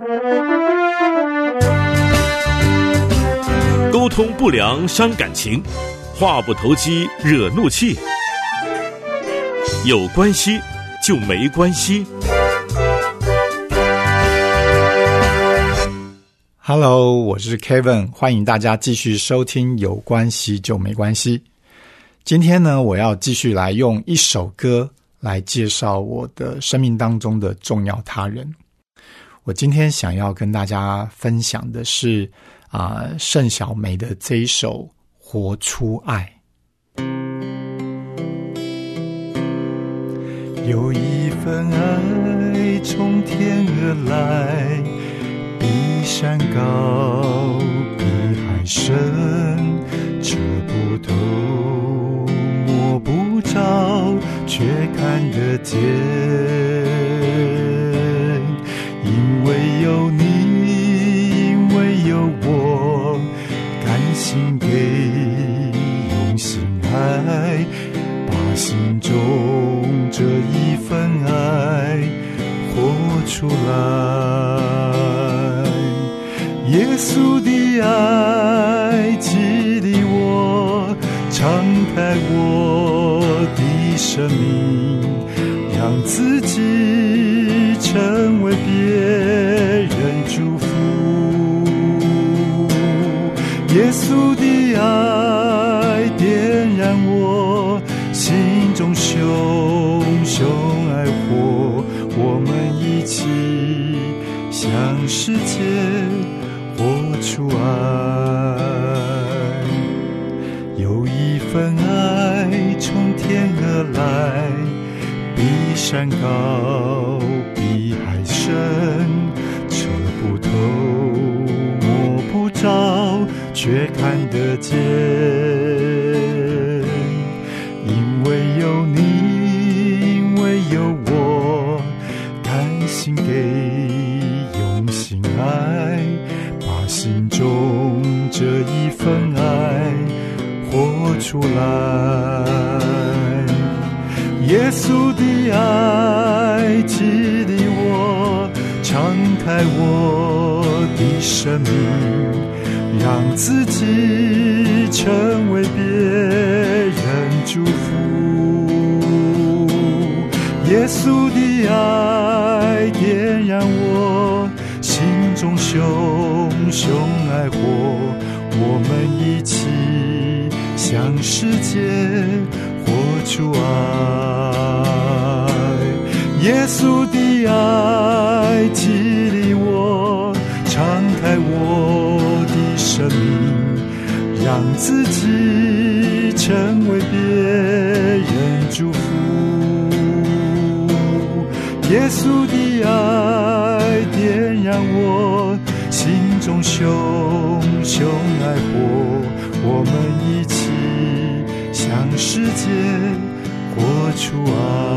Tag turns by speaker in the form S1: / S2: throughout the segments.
S1: 沟通不良伤感情，话不投机惹怒气。有关系就没关系。
S2: Hello， 我是 Kevin， 欢迎大家继续收听有关系就没关系。今天呢，我要继续来用一首歌来介绍我的生命当中的重要他人。我今天想要跟大家分享的是盛小梅的这一首《活出爱》。
S3: 有一份爱从天而来，比山高，比海深，测不透，摸不着，却看得见。因为有你，因为有我，甘心给，用心爱，把心中这一份爱活出来。耶稣的爱激励我，敞开我的生命，让自己成为别人祝福。耶稣的爱点燃我心中熊熊爱火，我们一起向世界活出爱。有一份爱从天而来，比山高，比海深，测不透，摸不着，却看得见。因为有你，因为有我，甘心给，用心爱，把心中这一份爱活出来。耶稣的爱激励我，敞开我的生命，让自己成为别人祝福。耶稣的爱点燃我心中熊熊爱火，我们一起向世界活出爱。耶稣的爱激励我，敞开我的生命，让自己成为别人祝福。耶稣的爱点燃我心中熊熊爱火，我们一起向世界活出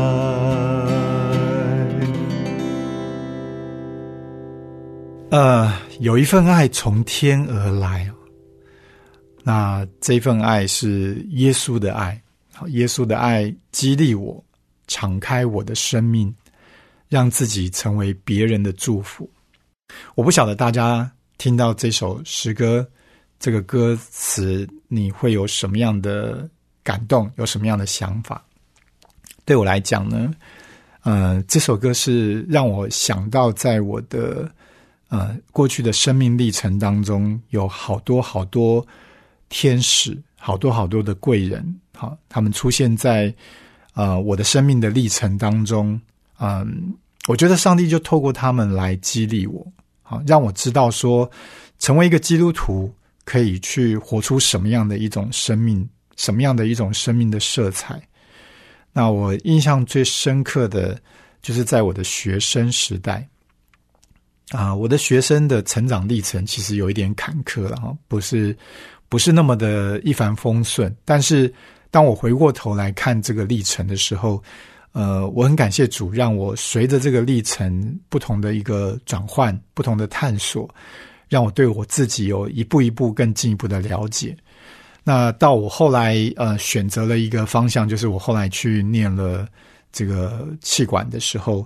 S2: 爱。有一份爱从天而来，那这份爱是耶稣的爱。耶稣的爱激励我，敞开我的生命，让自己成为别人的祝福。我不晓得大家听到这首诗歌，这个歌词，你会有什么样的感动，有什么样的想法？对我来讲呢，这首歌是让我想到在我的过去的生命历程当中，有好多好多天使，好多好多的贵人，他们出现在我的生命的历程当中。我觉得上帝就透过他们来激励我，让我知道说，成为一个基督徒可以去活出什么样的一种生命，什么样的一种生命的色彩。那我印象最深刻的就是在我的学生时代我的学生的成长历程其实有一点坎坷了，不是那么的一帆风顺。但是当我回过头来看这个历程的时候，我很感谢主，让我随着这个历程不同的一个转换，不同的探索，让我对我自己有一步一步更进一步的了解。那到我后来选择了一个方向，就是我后来去念了这个企管的时候，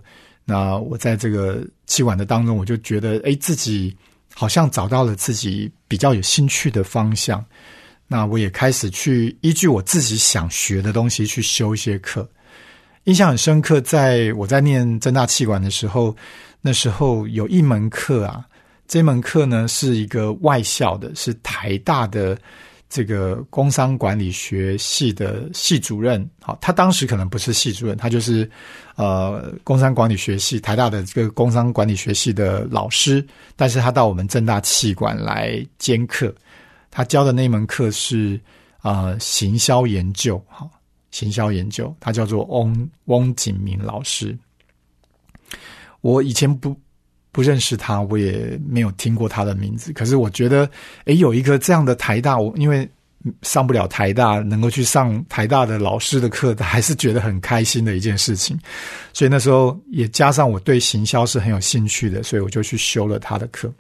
S2: 那我在这个企管的当中，我就觉得自己好像找到了自己比较有兴趣的方向。那我也开始去依据我自己想学的东西去修一些课。印象很深刻，在我在念政大企管的时候，那时候有一门课啊，这门课呢是一个外校的，是台大的这个工商管理学系的系主任。好，他当时可能不是系主任，他就是工商管理学系台大的这个工商管理学系的老师，但是他到我们政大企管来兼课。他教的那门课是行销研究，好，行销研究，他叫做翁景明老师。我以前不认识他，我也没有听过他的名字，可是我觉得有一个这样的台大，我因为上不了台大，能够去上台大的老师的课，还是觉得很开心的一件事情。所以那时候也加上我对行销是很有兴趣的，所以我就去修了他的课。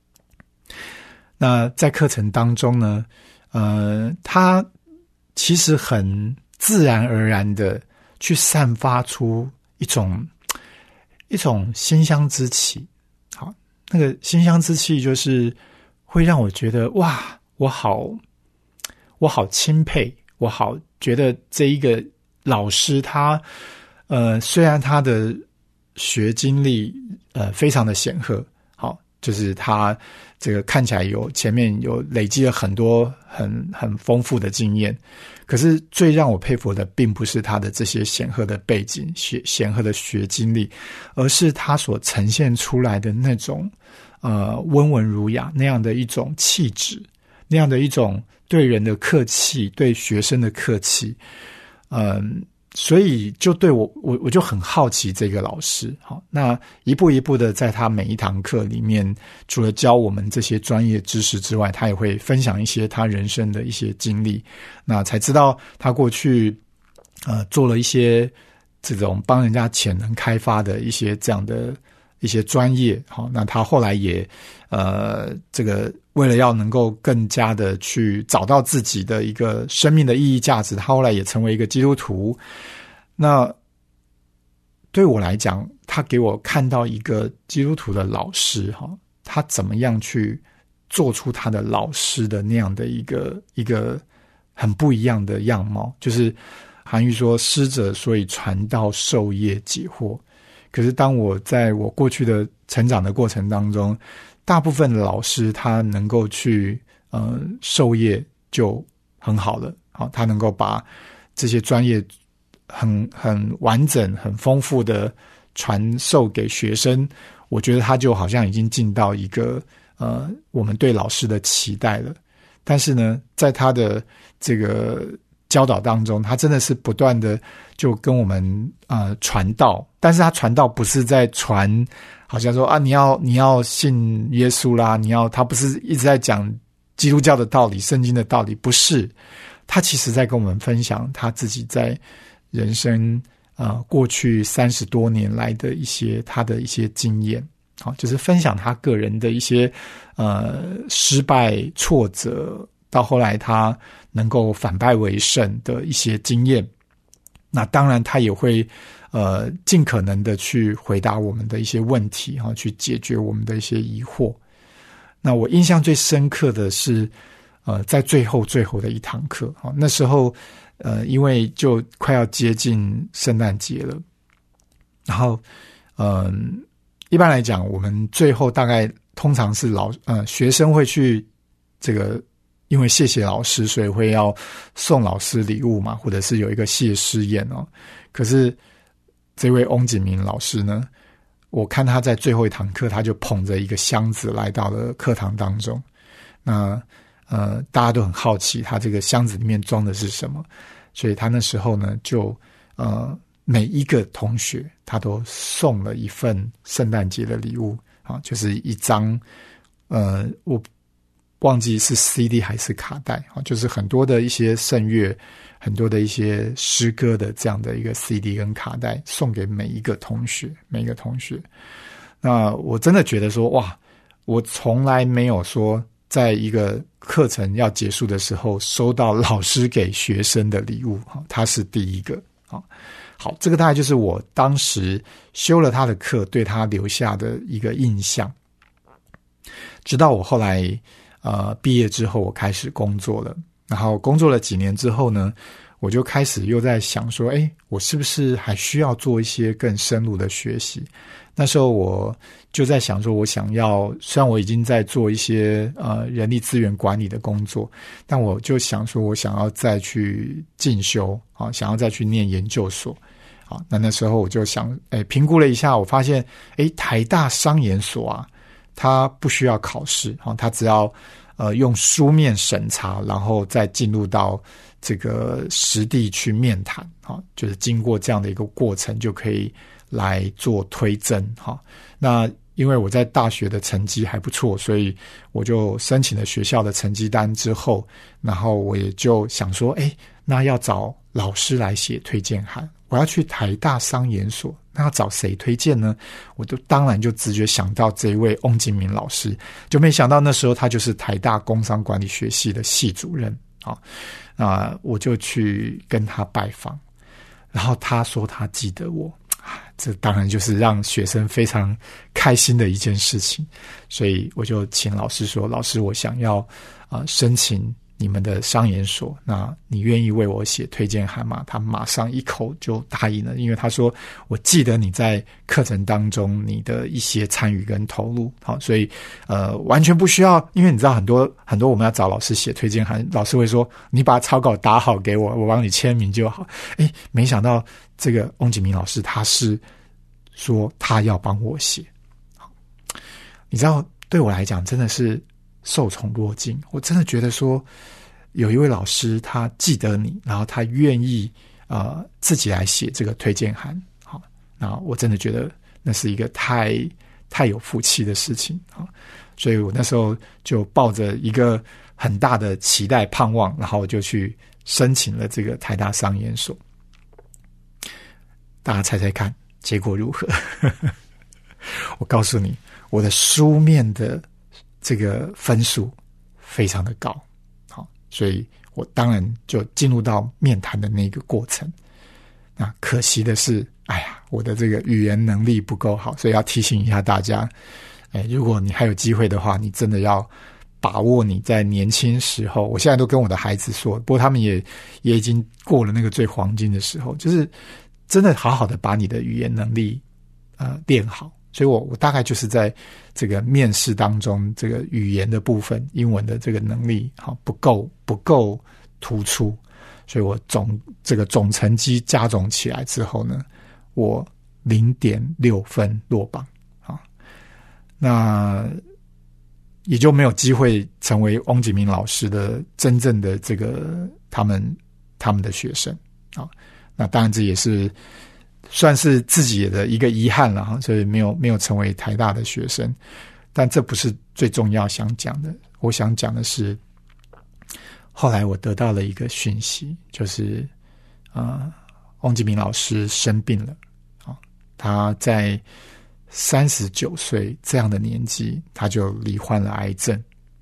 S2: 那在课程当中呢，他其实很自然而然的去散发出一种馨香之气。好，那个馨香之气就是会让我觉得哇，我好钦佩，我好觉得这一个老师他虽然他的学经历非常的显赫，好，就是他这个看起来前面有累积了很多很丰富的经验，可是最让我佩服的并不是他的这些显赫的背景、显赫的学经历，而是他所呈现出来的那种温文儒雅那样的一种气质，那样的一种对人的客气，对学生的客气。所以就对我就很好奇这个老师。好，那一步一步的在他每一堂课里面，除了教我们这些专业知识之外，他也会分享一些他人生的一些经历。那才知道他过去做了一些这种帮人家潜能开发的一些这样的一些专业。好，那他后来也这个为了要能够更加的去找到自己的一个生命的意义价值，他后来也成为一个基督徒。那对我来讲，他给我看到一个基督徒的老师，他怎么样去做出他的老师的那样的一个很不一样的样貌。就是韩愈说师者，所以传道授业解惑。可是当我在我过去的成长的过程当中，大部分的老师他能够去授业就很好了，好，他能够把这些专业很完整、很丰富的传授给学生，我觉得他就好像已经尽到一个我们对老师的期待了。但是呢，在他的这个教导当中，他真的是不断的就跟我们传道，但是他传道不是在传好像说你要信耶稣啦，他不是一直在讲基督教的道理、圣经的道理，不是，他其实在跟我们分享他自己在人生过去30多年来的他的一些经验。好，就是分享他个人的一些失败挫折，到后来他能够反败为胜的一些经验。那当然他也会尽可能的去回答我们的一些问题，去解决我们的一些疑惑。那我印象最深刻的是在最后的一堂课，那时候因为就快要接近圣诞节了，然后一般来讲我们最后大概通常是学生会去这个，因为谢谢老师，所以会要送老师礼物嘛，或者是有一个谢师宴哦。可是这位翁景明老师呢，我看他在最后一堂课，他就捧着一个箱子来到了课堂当中。那大家都很好奇他这个箱子里面装的是什么，所以他那时候呢就每一个同学他都送了一份圣诞节的礼物啊，就是一张我忘记是 CD 还是卡带啊，就是很多的一些圣乐，很多的一些诗歌的这样的一个 CD 跟卡带送给每一个同学。那我真的觉得说哇，我从来没有说在一个课程要结束的时候收到老师给学生的礼物，他是第一个。 好，这个大概就是我当时修了他的课对他留下的一个印象。直到我后来毕业之后，我开始工作了，然后工作了几年之后呢，我就开始又在想说，我是不是还需要做一些更深入的学习？那时候我就在想说，我想要，虽然我已经在做一些人力资源管理的工作，但我就想说我想要再去进修啊，想要再去念研究所。好，那时候我就想，评估了一下，我发现，台大商研所啊，它不需要考试，它只要用书面审查，然后再进入到这个实地去面谈，就是经过这样的一个过程就可以来做推甄。那因为我在大学的成绩还不错，所以我就申请了学校的成绩单之后，然后我也就想说，那要找老师来写推荐函，我要去台大商研所，那要找谁推荐呢？我当然就直觉想到这一位翁景明老师，就没想到那时候他就是台大工商管理学系的系主任啊。我就去跟他拜访，然后他说他记得我，这当然就是让学生非常开心的一件事情。所以我就请老师说，老师，我想要申请你们的商研所，那你愿意为我写推荐函吗？他马上一口就答应了，因为他说我记得你在课程当中你的一些参与跟投入，好，所以完全不需要，因为你知道很多我们要找老师写推荐函，老师会说你把草稿打好给我，我帮你签名就好。没想到这个翁景明老师他是说他要帮我写，你知道对我来讲真的是受宠若惊，我真的觉得说有一位老师他记得你，然后他愿意自己来写这个推荐函，好，那我真的觉得那是一个太有福气的事情啊，所以我那时候就抱着一个很大的期待盼望，然后我就去申请了这个台大商研所。大家猜猜看结果如何？我告诉你，我的书面的这个分数非常的高，好，所以我当然就进入到面谈的那个过程。那可惜的是，我的这个语言能力不够好，所以要提醒一下大家，如果你还有机会的话，你真的要把握你在年轻时候。我现在都跟我的孩子说，不过他们也已经过了那个最黄金的时候，就是真的好好的把你的语言能力练好。所以我大概就是在这个面试当中，这个语言的部分，英文的这个能力不够突出，所以我这个总成绩加总起来之后呢，我 0.6 分落榜啊，那也就没有机会成为翁景明老师的真正的这个他们的学生啊。那当然这也是算是自己的一个遗憾了哈，所以没有成为台大的学生。但这不是最重要想讲的，我想讲的是，后来我得到了一个讯息，就是翁景明老师生病了啊，他在39岁这样的年纪，他就罹患了癌症。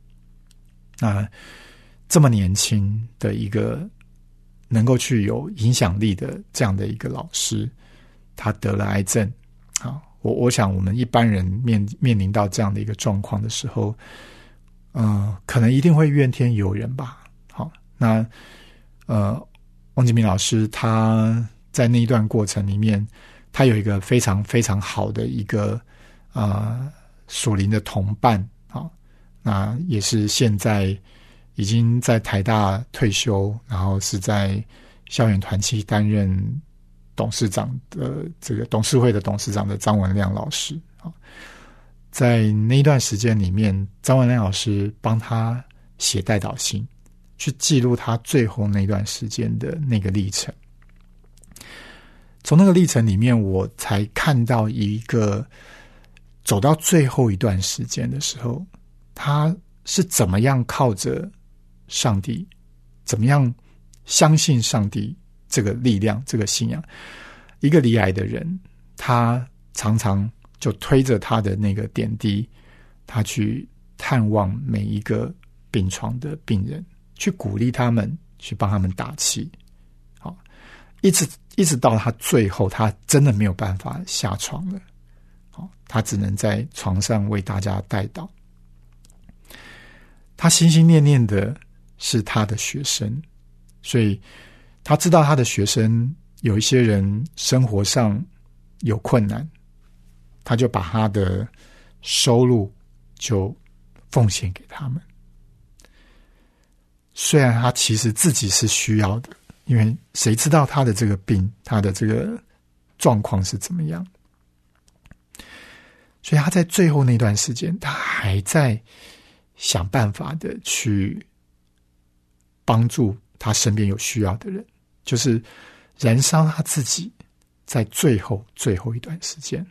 S2: 这么年轻的一个能够去有影响力的这样的一个老师，他得了癌症啊！我想我们一般人面临到这样的一个状况的时候，可能一定会怨天尤人吧。好，那翁景明老师他在那一段过程里面，他有一个非常非常好的一个属灵的同伴啊，那也是现在已经在台大退休，然后是在校园团契担任董事长的这个董事会的董事长的张文亮老师啊，在那一段时间里面，张文亮老师帮他写代祷信，去记录他最后那段时间的那个历程。从那个历程里面，我才看到一个走到最后一段时间的时候，他是怎么样靠着上帝，怎么样相信上帝这个力量，这个信仰。一个罹癌的人，他常常就推着他的那个点滴，他去探望每一个病床的病人，去鼓励他们，去帮他们打气。好， 一直到他最后，他真的没有办法下床了，他只能在床上为大家代祷。他心心念念的是他的学生，所以他知道他的学生有一些人生活上有困难，他就把他的收入就奉献给他们。虽然他其实自己是需要的，因为谁知道他的这个病，他的这个状况是怎么样，所以他在最后那段时间，他还在想办法的去帮助他身边有需要的人，就是燃烧他自己在最后一段时间。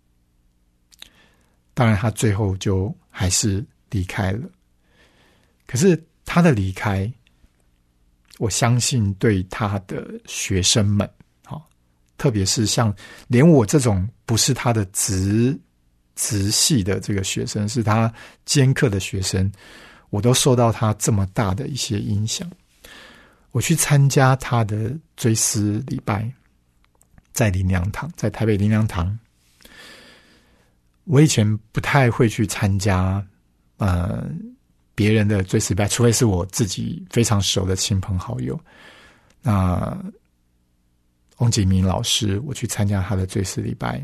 S2: 当然他最后就还是离开了，可是他的离开，我相信对他的学生们，特别是像连我这种不是他的直系的这个学生，是他兼课的学生，我都受到他这么大的一些影响。我去参加他的追思礼拜，在灵粮堂，在台北灵粮堂。我以前不太会去参加别人的追思礼拜，除非是我自己非常熟的亲朋好友。那翁景明老师，我去参加他的追思礼拜，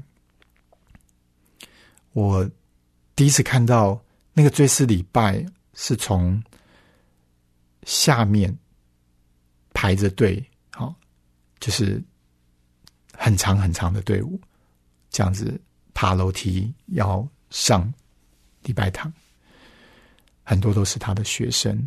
S2: 我第一次看到那个追思礼拜是从下面排着队，就是很长很长的队伍，这样子爬楼梯要上礼拜堂，很多都是他的学生。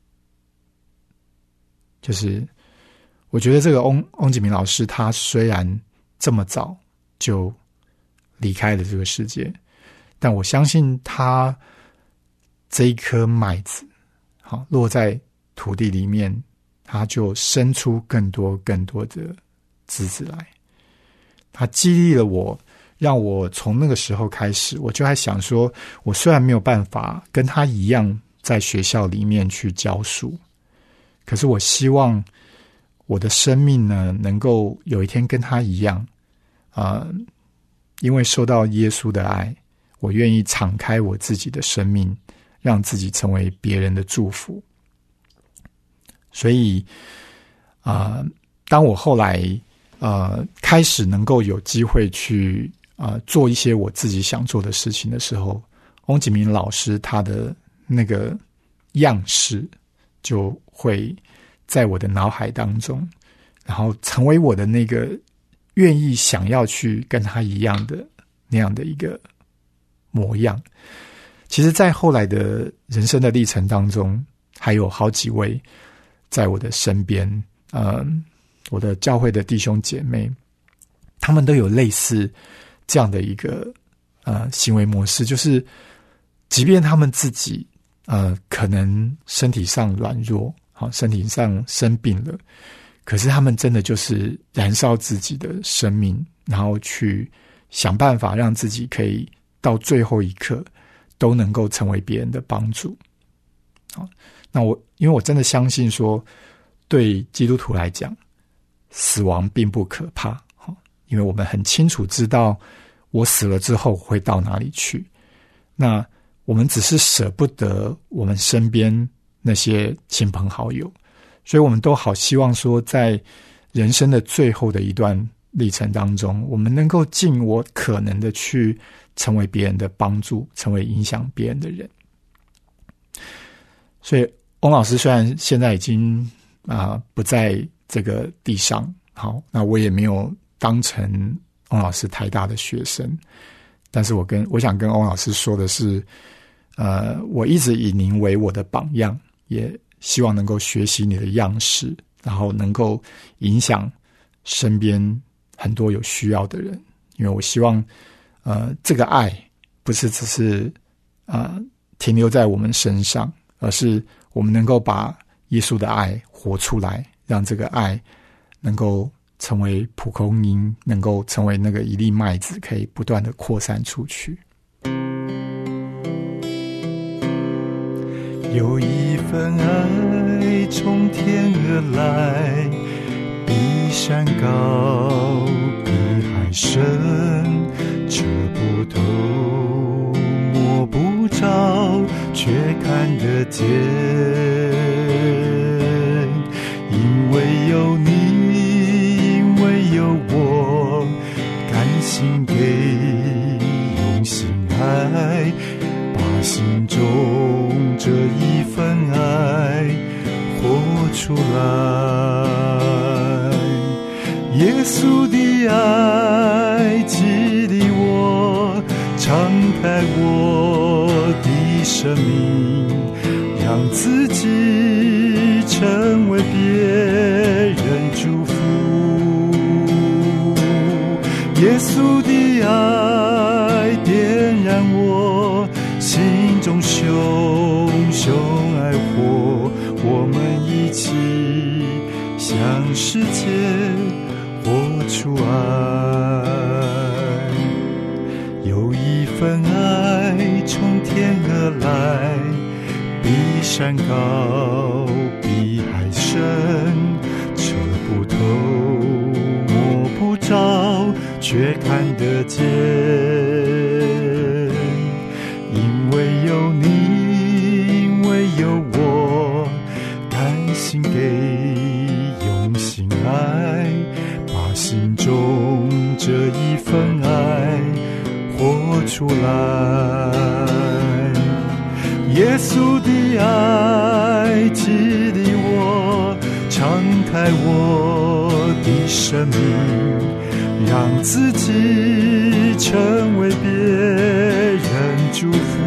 S2: 就是我觉得这个翁景明老师，他虽然这么早就离开了这个世界，但我相信他这一颗麦子落在土地里面，他就生出更多的枝子来。他激励了我，让我从那个时候开始，我就在想说，我虽然没有办法跟他一样在学校里面去教书，可是我希望我的生命呢，能够有一天跟他一样，因为受到耶稣的爱，我愿意敞开我自己的生命，让自己成为别人的祝福。所以当我后来开始能够有机会去做一些我自己想做的事情的时候，翁景明老师他的那个样式就会在我的脑海当中，然后成为我的那个愿意想要去跟他一样的那样的一个模样。其实在后来的人生的历程当中，还有好几位在我的身边，我的教会的弟兄姐妹，他们都有类似这样的一个行为模式，就是即便他们自己可能身体上软弱，身体上生病了，可是他们真的就是燃烧自己的生命，然后去想办法让自己可以到最后一刻都能够成为别人的帮助。那因为我真的相信说，对基督徒来讲，死亡并不可怕，因为我们很清楚知道我死了之后会到哪里去。那我们只是舍不得我们身边那些亲朋好友，所以我们都好希望说，在人生的最后的一段历程当中，我们能够尽我可能的去成为别人的帮助，成为影响别人的人。所以翁老师虽然现在已经不在这个地上，好，那我也没有当成翁老师台大的学生，但是我想跟翁老师说的是，我一直以您为我的榜样，也希望能够学习你的样式，然后能够影响身边很多有需要的人。因为我希望这个爱不是只是停留在我们身上，而是我们能够把耶稣的爱活出来，让这个爱能够成为蒲公英，能够成为那个一粒麦子，可以不断的扩散出去。
S3: 有一份爱从天而来，比山高比海深，测不透摸不着，却看得见。因为有你，因为有我，甘心给用心爱，把心中这一份爱活出来。耶稣的爱激励我，敞开我的生命，让自己成为别人祝福。耶稣的爱点燃我心中熊熊爱火，我们一起向世界活出爱。有一份爱从天而来，比山高比海深，测不透摸不着，却看得见。因为有你，因为有我，甘心给用心爱，把心中这一份爱活出来。耶稣的爱激励我，敞开我的生命，让自己成为别人祝福。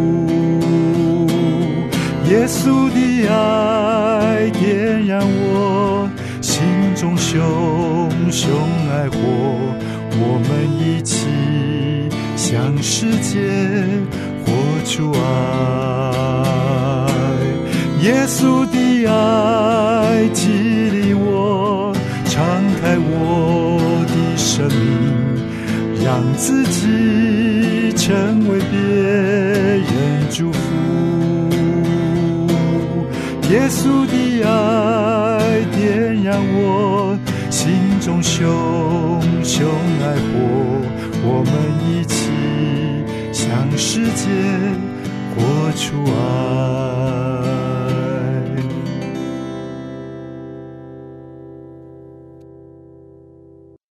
S3: 耶稣的爱点燃我心中熊熊爱火，我们一起向世界活出爱。耶稣的爱激励我，敞开我的生命，让自己成为别人祝福。耶稣的爱点燃我心中熊熊爱火，我们一起向世界活出爱。